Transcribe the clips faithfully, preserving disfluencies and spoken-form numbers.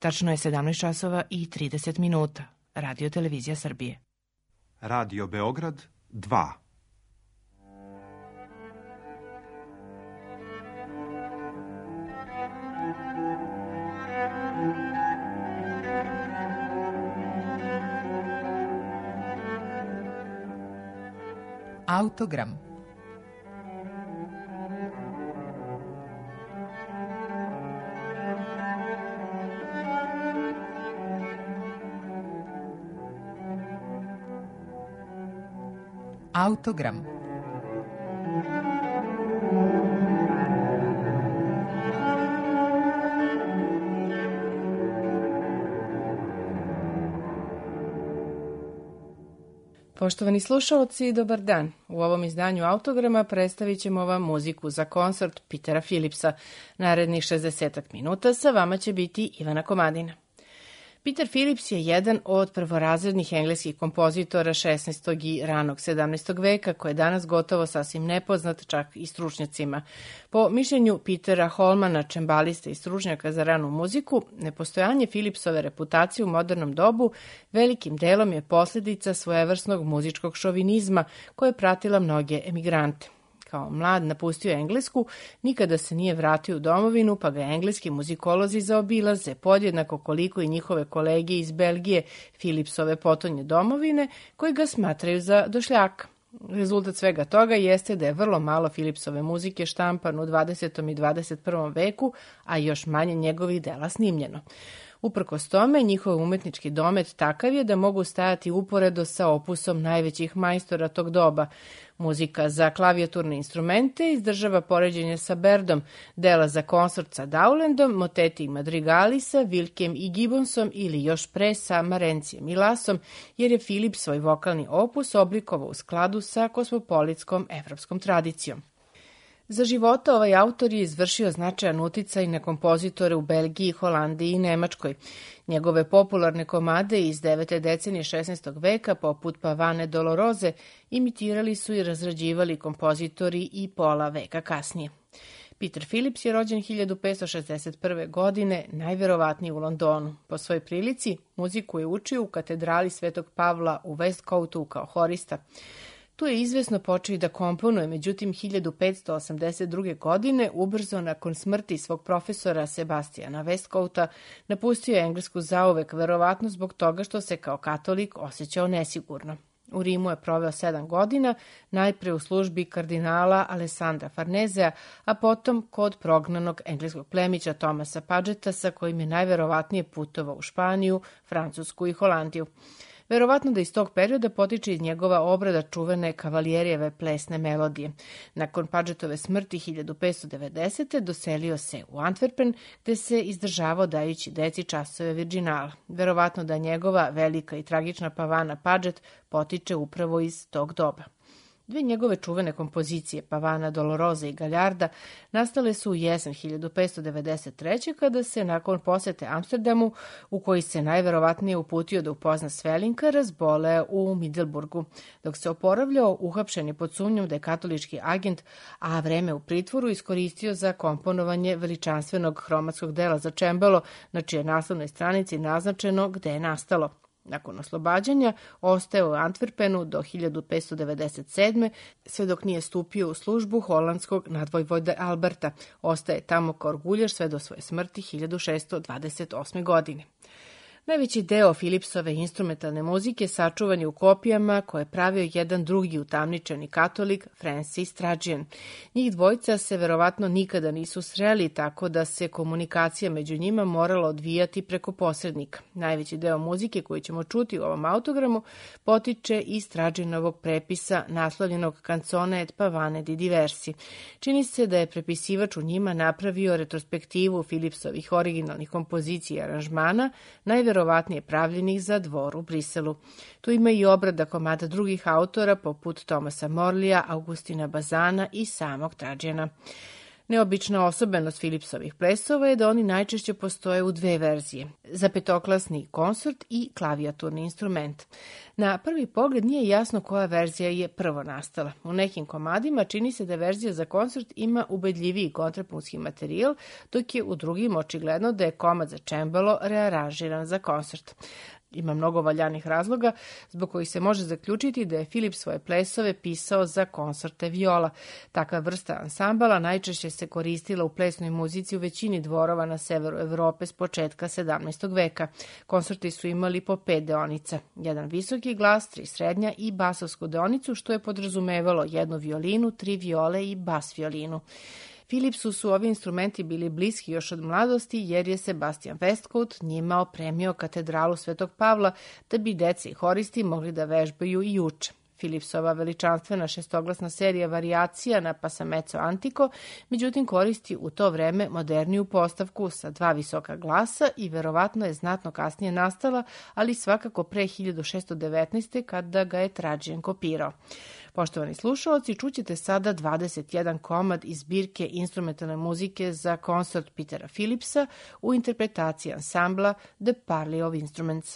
Tačno je sedamnaest časova i trideset minuta. Radio Televizija Srbije. Radio Beograd dva. Autogram. Autogram. Poštovani slušaoci, dobar dan. U ovom izdanju Autograma predstavit ćemo vam muziku za koncert Petera Philipsa. Narednih šezdesetak minuta sa vama će biti Ivana Komadina. Peter Philips je jedan od prvorazrednih engleskih kompozitora šesnaestog i ranog sedamnaestog veka, koji je danas gotovo sasvim nepoznat čak i stručnjacima. Po mišljenju Petera Holmana, čembalista i stručnjaka za ranu muziku, nepostojanje Philipsove reputacije u modernom dobu velikim delom je posljedica svojevrsnog muzičkog šovinizma koje je pratila mnoge emigrante. Kao mlad napustio Englesku, nikada se nije vratio u domovinu, pa ga engleski muzikolozi zaobilaze, podjednako koliko i njihove kolege iz Belgije, Philipsove potonje domovine, koji ga smatraju za došljaka. Rezultat svega toga jeste da je vrlo malo Philipsove muzike štampano u dvadesetom i dvadeset prvom veku, a još manje njegovih dela snimljeno. Uprkos tome, njihov umetnički domet takav je da mogu stajati uporedo sa opusom najvećih majstora tog doba. Muzika za klavijaturne instrumente izdržava poređenje sa Berdom, dela za konsort sa Dowlandom, moteti i madrigali sa Wilkiem i Gibbonsom ili još pre sa Marencijem i Lasom, jer je Philips svoj vokalni opus oblikovao u skladu sa kosmopolitskom evropskom tradicijom. Za života ovaj autor je izvršio značajan uticaj na kompozitore u Belgiji, Holandiji i Nemačkoj. Njegove popularne komade iz devete decenije šesnaestog veka, poput Pavane Doloroze, imitirali su i razrađivali kompozitori i pola veka kasnije. Peter Philips je rođen hiljadu petsto šezdeset prve. godine, najverovatnije u Londonu. Po svojoj prilici, muziku je učio u katedrali Svetog Pavla u Westcoatu kao horista. Tu je izvesno počeo i da komponuje, međutim hiljadu petsto osamdeset druge. godine, ubrzo nakon smrti svog profesora Sebastijana Westcoata, napustio je Englesku zauvek, verovatno zbog toga što se kao katolik osjećao nesigurno. U Rimu je proveo sedam godina, najpre u službi kardinala Alessandra Farnesea, a potom kod prognanog engleskog plemića Thomasa Pageta, sa kojim je najverovatnije putovao u Španiju, Francusku i Holandiju. Verovatno da iz tog perioda potiče iz njegova obrada čuvene Kavaljerijeve plesne melodije. Nakon Pagetove smrti hiljadu petsto devedesete. doselio se u Antwerpen, gde se izdržavao dajući deci časove virginala. Verovatno da njegova velika i tragična Pavana Paget potiče upravo iz tog doba. Dve njegove čuvene kompozicije, Pavana Doloroza i Galjarda, nastale su u jesen hiljadu petsto devedeset treće. kada se nakon posete Amsterdamu, u koji se najverovatnije uputio da upozna Svelinka, razboleo u Middelburgu. Dok se oporavljao, uhapšen je pod sumnjom da je katolički agent, a vreme u pritvoru iskoristio za komponovanje veličanstvenog hromatskog dela za čembalo, na čijoj naslovnoj stranici naznačeno gde je nastalo. Nakon oslobađanja ostao u Antwerpenu do hiljadu petsto devedeset sedme. sve dok nije stupio u službu holandskog nadvojvode Alberta. Ostaje tamo kao orguljaš sve do svoje smrti hiljadu šeststo dvadeset osme. godine. Najveći deo Philipsove instrumentalne muzike sačuvan je u kopijama koje je pravio jedan drugi utamničeni katolik, Francis Trajan. Njih dvojica se verovatno nikada nisu sreli, tako da se komunikacija među njima morala odvijati preko posrednika. Najveći deo muzike koji ćemo čuti u ovom autogramu potiče iz Trajanovog prepisa naslovljenog Canzone et Pavane di Diversi. Čini se da je prepisivač u njima napravio retrospektivu Philipsovih originalnih kompozicija i aranžmana, najverovatnije verovatnije pravljenih za dvor u Briselu. Tu ima i obrada komada drugih autora poput Thomasa Morleya, Augustina Bazana i samog Trajana. Neobična osobenost Philipsovih plesova je da oni najčešće postoje u dve verzije, za petoklasni konsort i klavijaturni instrument. Na prvi pogled nije jasno koja verzija je prvo nastala. U nekim komadima čini se da verzija za koncert ima ubedljiviji kontrapunski materijal, dok je u drugim očigledno da je komad za čembalo rearanžiran za koncert. Ima mnogo valjanih razloga zbog kojih se može zaključiti da je Philips svoje plesove pisao za konsorte viola. Takva vrsta ansambala najčešće se koristila u plesnoj muzici u većini dvorova na severu Evrope s početka sedamnaestog veka. Konsorti su imali po pet deonica, jedan visoki glas, tri srednja i basovsku deonicu, što je podrazumevalo jednu violinu, tri viole i bas violinu. Philipsu su ovi instrumenti bili bliski još od mladosti jer je Sebastian Westcott njima opremio katedralu Svetog Pavla da bi deca i horisti mogli da vežbaju i uče. Philipsova veličanstvena šestoglasna serija varijacija na Passamezzo Antico, međutim koristi u to vreme moderniju postavku sa dva visoka glasa i verovatno je znatno kasnije nastala, ali svakako pre hiljadu šeststo devetnaeste. kada ga je Trajan kopirao. Poštovani slušalci, čućete sada dvadeset jedan komad iz zbirke instrumentalne muzike za koncert Petera Philipsa u interpretaciji ansambla The Parley of Instruments.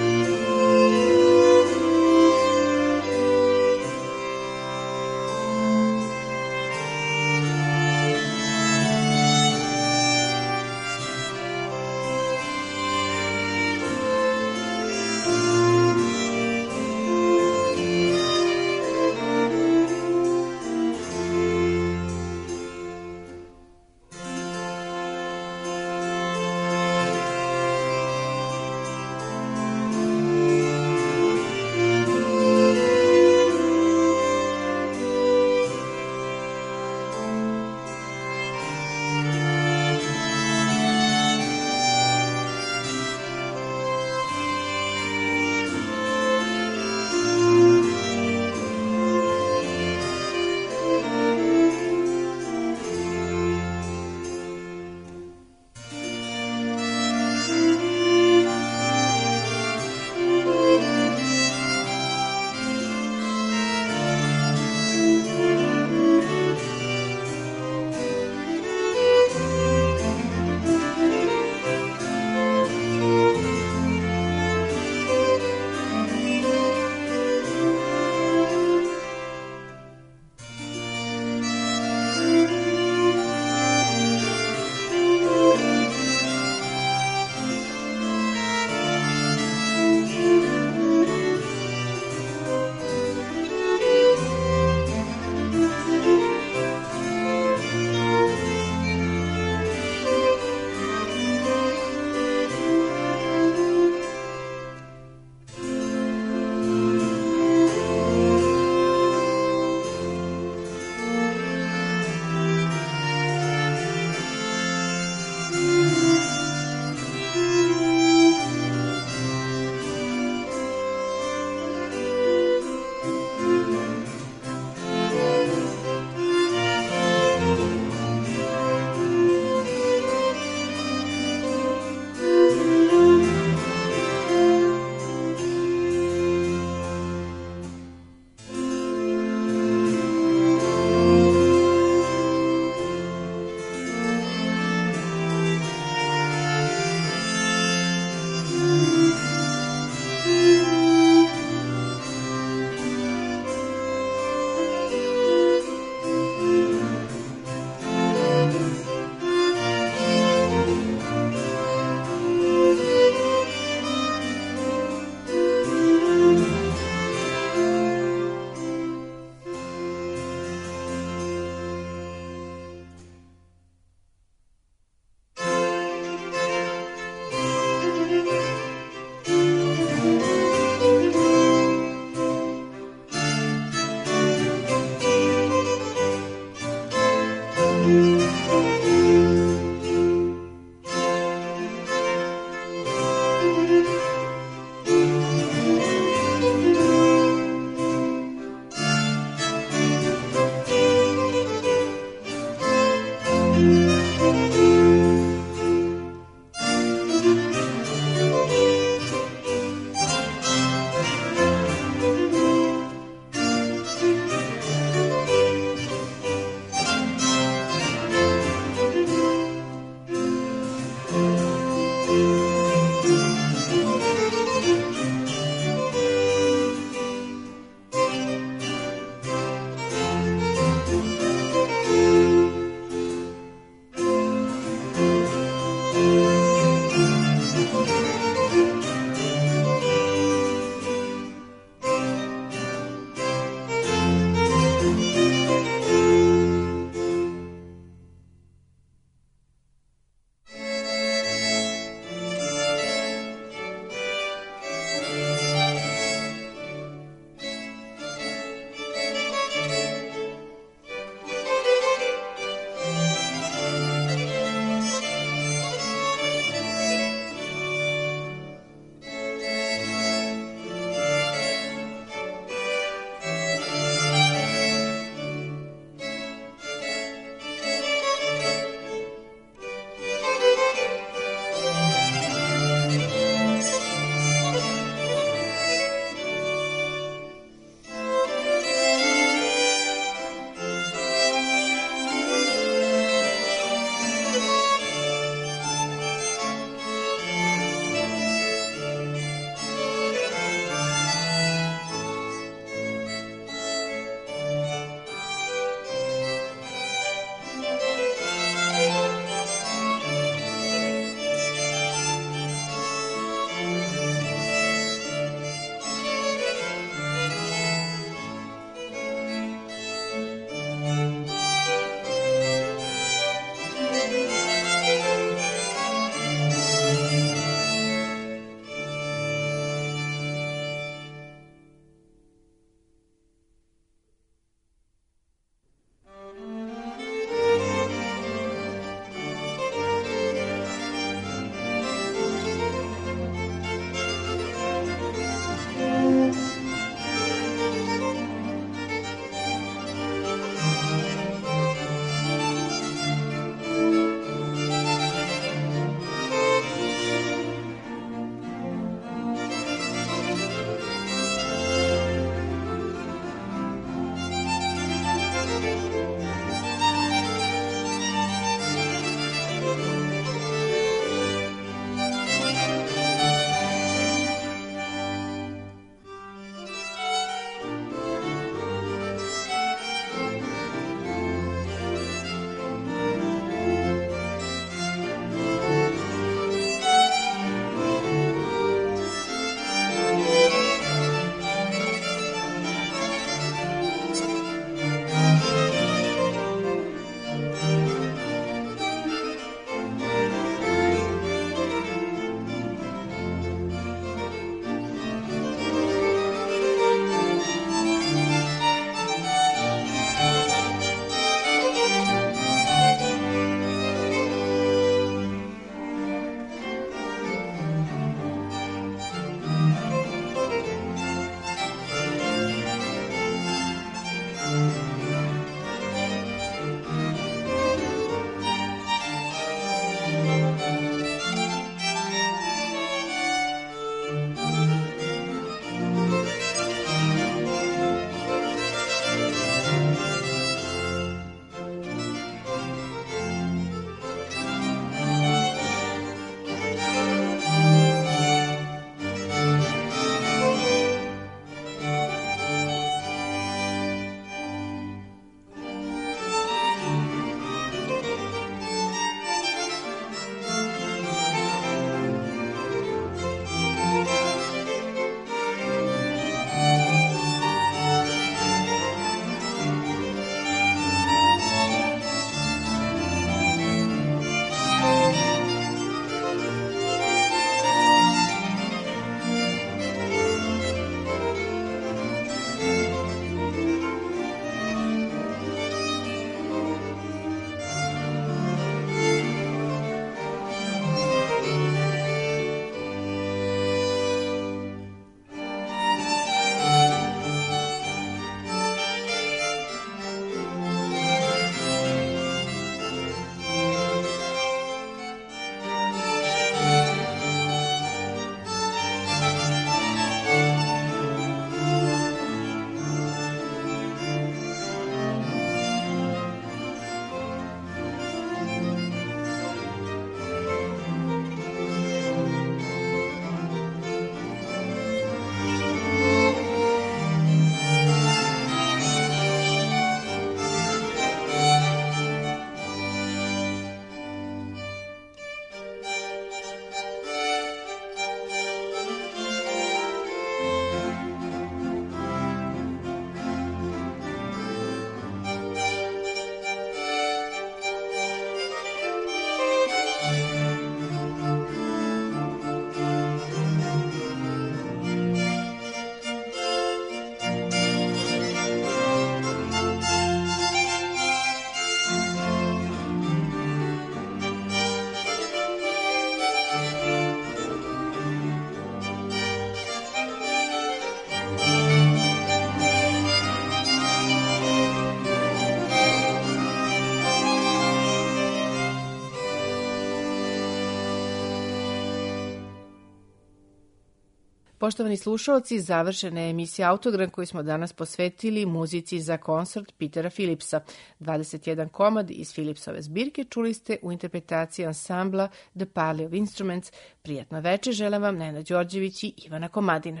Poštovani slušalci, završena je emisija Autogram koju smo danas posvetili muzici za koncert Petera Philipsa. dvadeset jedan komad iz Philipsove zbirke čuli ste u interpretaciji ansambla The Parley of Instruments. Prijatno večer želim vam Nenad Đorđević i Ivana Komadina.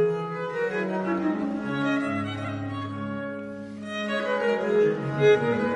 Thank you.